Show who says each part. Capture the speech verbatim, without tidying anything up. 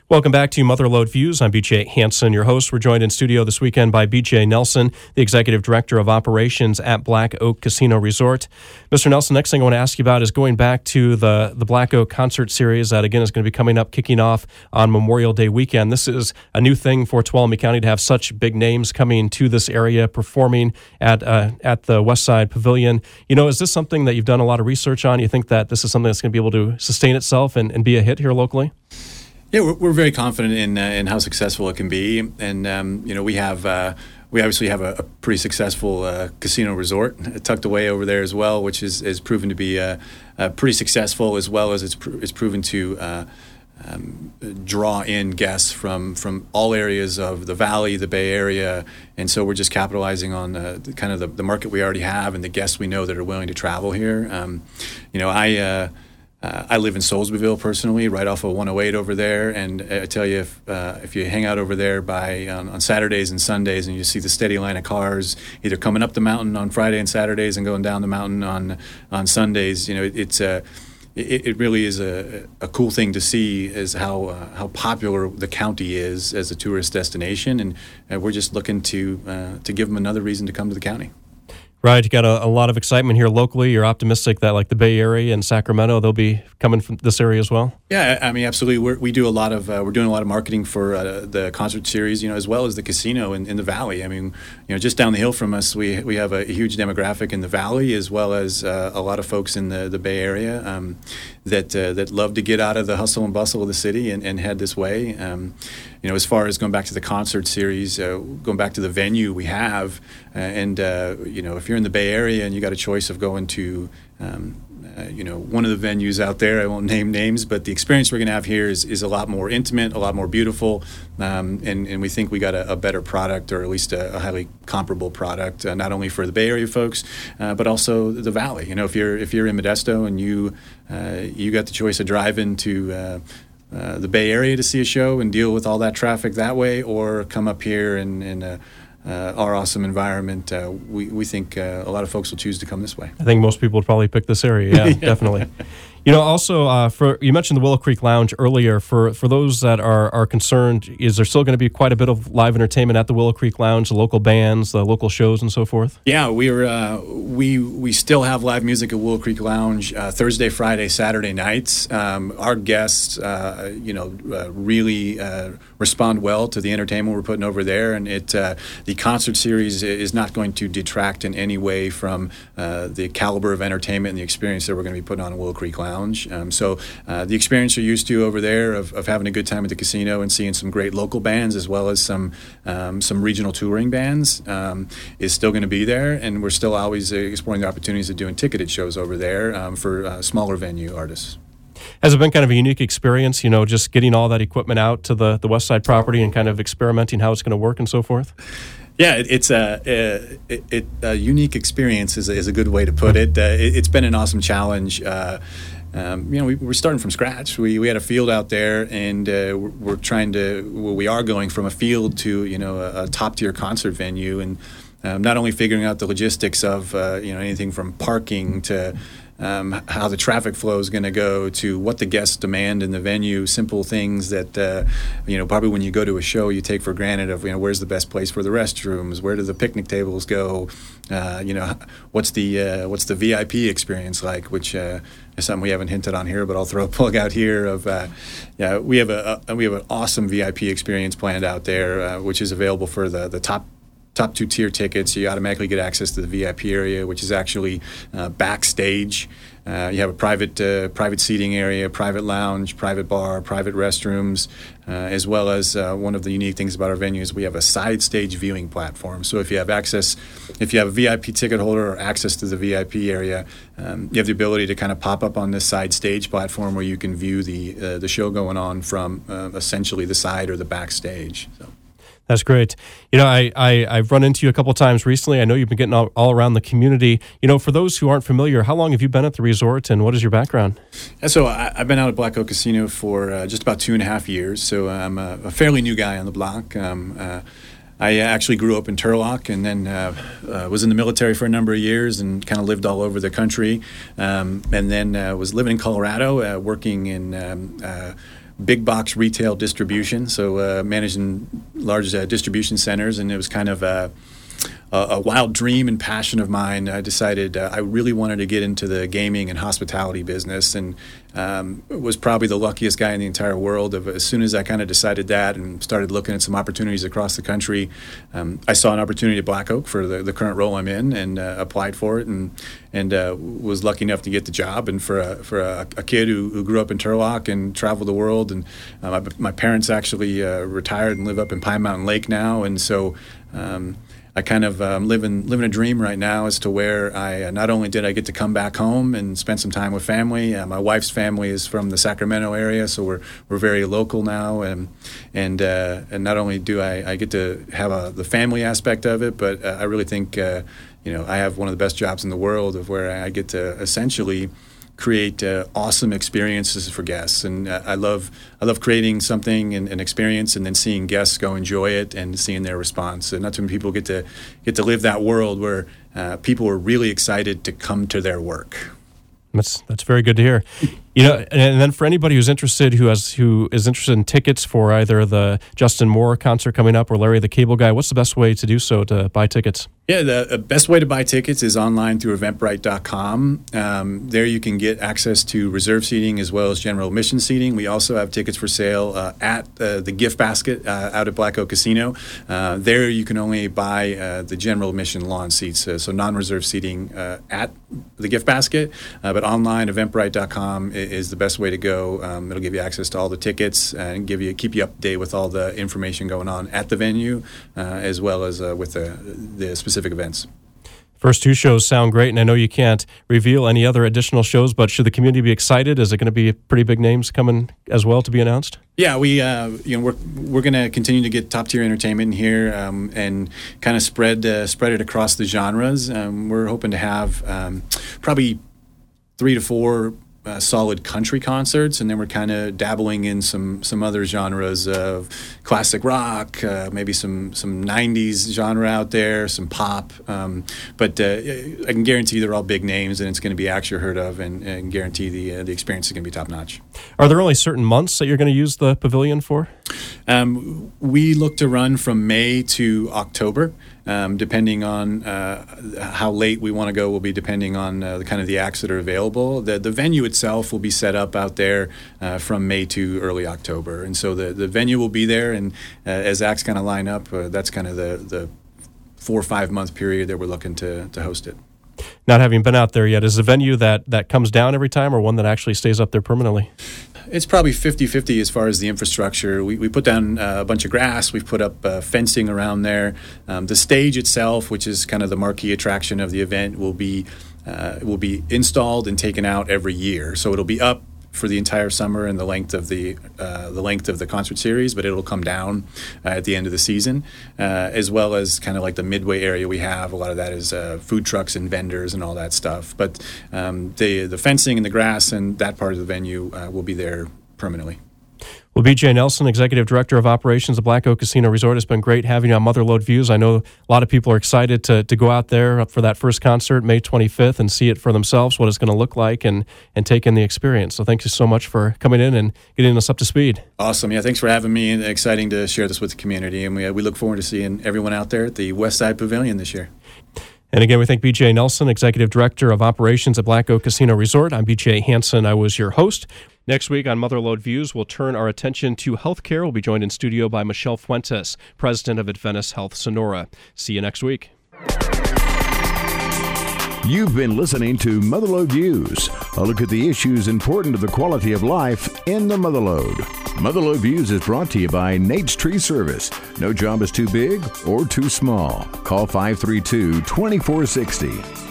Speaker 1: Welcome back to Motherlode Views. I'm B J Hansen, your host. We're joined in studio this weekend by B J Nelson, the Executive Director of Operations at Black Oak Casino Resort. Mister Nelson, next thing I want to ask you about is going back to the, the Black Oak concert series that, again, is going to be coming up, kicking off on Memorial Day weekend. This is a new thing for Tuolumne County to have such big names coming to this area, performing at uh, at the West Side Pavilion. You know, is this something that you've done a lot of research on? You think that this is something that's going to be able to sustain itself and, and be a hit here locally?
Speaker 2: Yeah, we're, we're very confident in uh, in how successful it can be, and um, you know we have uh, we obviously have a, a pretty successful uh, casino resort tucked away over there as well, which is, is proven to be uh, uh, pretty successful, as well as it's pr- it's proven to uh, um, draw in guests from from all areas of the Valley, the Bay Area, and so we're just capitalizing on uh, the, kind of the, the market we already have and the guests we know that are willing to travel here. Um, you know, I. Uh, Uh, I live in Soulsbyville personally, right off of one oh eight over there, and I tell you, if uh, if you hang out over there by on, on Saturdays and Sundays, and you see the steady line of cars either coming up the mountain on Friday and Saturdays and going down the mountain on on Sundays, you know, it, it's uh, it, it really is a, a cool thing to see is how uh, how popular the county is as a tourist destination, and uh, we're just looking to uh, to give them another reason to come to the county.
Speaker 1: Right, you got a, a lot of excitement here locally. You're optimistic that like the Bay Area and Sacramento, they'll be coming from this area as well.
Speaker 2: Yeah, I mean, absolutely. We're, we do a lot of uh, we're doing a lot of marketing for uh, the concert series, you know, as well as the casino in, in the Valley. I mean, you know, just down the hill from us, we we have a huge demographic in the Valley, as well as uh, a lot of folks in the, the Bay Area um, that uh, that love to get out of the hustle and bustle of the city and, and head this way. Um, you know, as far as going back to the concert series, uh, going back to the venue we have, uh, and uh, you know, if you're in the Bay Area and you got a choice of going to um, Uh, you know, one of the venues out there, I won't name names, but the experience we're going to have here is, is a lot more intimate, a lot more beautiful, um, and, and we think we got a, a better product, or at least a, a highly comparable product, uh, not only for the Bay Area folks, uh, but also the Valley. You know, if you're if you're in Modesto and you uh, you got the choice of driving to uh, uh, the Bay Area to see a show and deal with all that traffic that way, or come up here and, and uh, Uh, our awesome environment, uh, we, we think uh, a lot of folks will choose to come this way.
Speaker 1: I think most people would probably pick this area, yeah, yeah. Definitely. You know, also, uh, for you mentioned the Willow Creek Lounge earlier. For for those that are, are concerned, is there still going to be quite a bit of live entertainment at the Willow Creek Lounge, the local bands, the local shows, and so forth?
Speaker 2: Yeah, we're uh, we we still have live music at Willow Creek Lounge uh, Thursday, Friday, Saturday nights. Um, our guests, uh, you know, uh, really uh, respond well to the entertainment we're putting over there, and it uh, the concert series is not going to detract in any way from uh, the caliber of entertainment and the experience that we're going to be putting on at Willow Creek Lounge. Um, so uh, the experience you're used to over there of, of having a good time at the casino and seeing some great local bands as well as some um, some regional touring bands um, is still going to be there, and we're still always uh, exploring the opportunities of doing ticketed shows over there um, for uh, smaller venue artists.
Speaker 1: Has it been kind of a unique experience, you know, just getting all that equipment out to the, the West Side property and kind of experimenting how it's going to work and so forth?
Speaker 2: Yeah, it, it's a, a, it, it, a unique experience is a, is a good way to put it. Uh, it. It's been an awesome challenge. Uh, Um, you know, we, we're starting from scratch. We we had a field out there, and uh, we're, we're trying to. Well, we are going from a field to you know a, a top tier concert venue, and um, not only figuring out the logistics of uh, you know anything from parking to um, how the traffic flow is going to go to what the guests demand in the venue. Simple things that uh, you know probably when you go to a show you take for granted. Of you know where's the best place for the restrooms, where do the picnic tables go, uh, you know what's the uh, what's the V I P experience like, which. Uh, Is something we haven't hinted on here, but I'll throw a plug out here of, uh, yeah, we have a, a we have an awesome V I P experience planned out there, uh, which is available for the the top top two tier tickets. You automatically get access to the V I P area, which is actually uh, backstage. Uh, you have a private uh, private seating area, private lounge, private bar, private restrooms, uh, as well as uh, one of the unique things about our venue is we have a side stage viewing platform. So if you have access, if you have a V I P ticket holder or access to the V I P area, um, you have the ability to kind of pop up on this side stage platform where you can view the uh, the show going on from uh, essentially the side or the backstage. So.
Speaker 1: That's great. You know, I, I, I've run into you a couple of times recently. I know you've been getting all, all around the community. You know, for those who aren't familiar, how long have you been at the resort and what is your background?
Speaker 2: Yeah, so I, I've been out at Black Oak Casino for uh, just about two and a half years. So I'm a, a fairly new guy on the block. Um, uh, I actually grew up in Turlock and then uh, uh, was in the military for a number of years and kind of lived all over the country. Um, and then uh, was living in Colorado, uh, working in... Um, uh, big box retail distribution, so uh, managing large uh, distribution centers, and it was kind of a, a, a wild dream and passion of mine. I decided uh, I really wanted to get into the gaming and hospitality business, and um, was probably the luckiest guy in the entire world. Of as soon as I kind of decided that and started looking at some opportunities across the country, um, I saw an opportunity at Black Oak for the, the current role I'm in, and uh, applied for it, and and uh, was lucky enough to get the job. And for a, for a, a kid who, who grew up in Turlock and traveled the world, and uh, my, my parents actually uh, retired and live up in Pine Mountain Lake now, and so. Um, I kind of um, living living a dream right now as to where I uh, not only did I get to come back home and spend some time with family. Uh, my wife's family is from the Sacramento area, so we're we're very local now, and and uh, and not only do I, I get to have a, the family aspect of it, but uh, I really think uh, you know I have one of the best jobs in the world of where I get to essentially create uh, awesome experiences for guests, and uh, I love I love creating something and an experience, and then seeing guests go enjoy it and seeing their response. And that's when people get to get to live that world where uh, people are really excited to come to their work.
Speaker 1: That's that's very good to hear. You know, and then for anybody who's interested, who has who is interested in tickets for either the Justin Moore concert coming up or Larry the Cable Guy, what's the best way to do so to buy tickets?
Speaker 2: Yeah, the best way to buy tickets is online through eventbrite dot com. Um, there you can get access to reserve seating as well as general admission seating. We also have tickets for sale uh, at uh, the Gift Basket uh, out at Black Oak Casino. Uh, there you can only buy uh, the general admission lawn seats, uh, so non-reserve seating uh, at the Gift Basket. Uh, but online, eventbrite dot com is the best way to go. Um, it'll give you access to all the tickets and give you keep you up to date with all the information going on at the venue, uh, as well as uh, with the, the specific events.
Speaker 1: First two shows sound great, and I know you can't reveal any other additional shows, but should the community be excited? Is it going to be pretty big names coming as well to be announced?
Speaker 2: Yeah, we uh, you know we're we're going to continue to get top tier entertainment in here, um, and kind of spread uh, spread it across the genres. Um, we're hoping to have um, probably three to four Uh, solid country concerts, and then we're kind of dabbling in some some other genres of classic rock, uh, maybe some some nineties genre out there, some pop. Um, but uh, I can guarantee they're all big names, and it's going to be acts you're heard of, and, and guarantee the uh, the experience is going to be top notch.
Speaker 1: Are there only certain months that you're going to use the pavilion for?
Speaker 2: Um, we look to run from May to October. Um, depending on uh, how late we want to go will be depending on uh, the kind of the acts that are available. The the venue itself will be set up out there uh, from May to early October, and so the, the venue will be there, and uh, as acts kind of line up, uh, that's kind of the, the four or five month period that we're looking to, to host it.
Speaker 1: Not having been out there yet, is the venue that, that comes down every time or one that actually stays up there permanently?
Speaker 2: It's probably fifty-fifty as far as the infrastructure. We, we put down uh, a bunch of grass. We've put up uh, fencing around there. Um, the stage itself, which is kind of the marquee attraction of the event, will be uh, will be installed and taken out every year. So it'll be up for the entire summer and the length of the uh, the length of the concert series, but it'll come down uh, at the end of the season, uh, as well as kind of like the midway area we have. A lot of that is uh, food trucks and vendors and all that stuff. But um, the the fencing and the grass and that part of the venue uh, will be there permanently.
Speaker 1: Well, B J Nelson, Executive Director of Operations at Black Oak Casino Resort, it's been great having you on Motherlode Views. I know a lot of people are excited to to go out there for that first concert, May twenty-fifth, and see it for themselves, what it's going to look like, and, and take in the experience. So thank you so much for coming in and getting us up to speed.
Speaker 2: Awesome. Yeah, thanks for having me, and exciting to share this with the community. And we, uh, we look forward to seeing everyone out there at the West Side Pavilion this year.
Speaker 1: And again, we thank B J Nelson, Executive Director of Operations at Black Oak Casino Resort. I'm B J Hansen. I was your host. Next week on Motherlode Views, we'll turn our attention to healthcare. We'll be joined in studio by Michelle Fuentes, President of Adventist Health Sonora. See you next week.
Speaker 3: You've been listening to Motherlode Views, a look at the issues important to the quality of life in the Motherlode. Motherlode Views is brought to you by Nate's Tree Service. No job is too big or too small. Call five three two, two four six zero.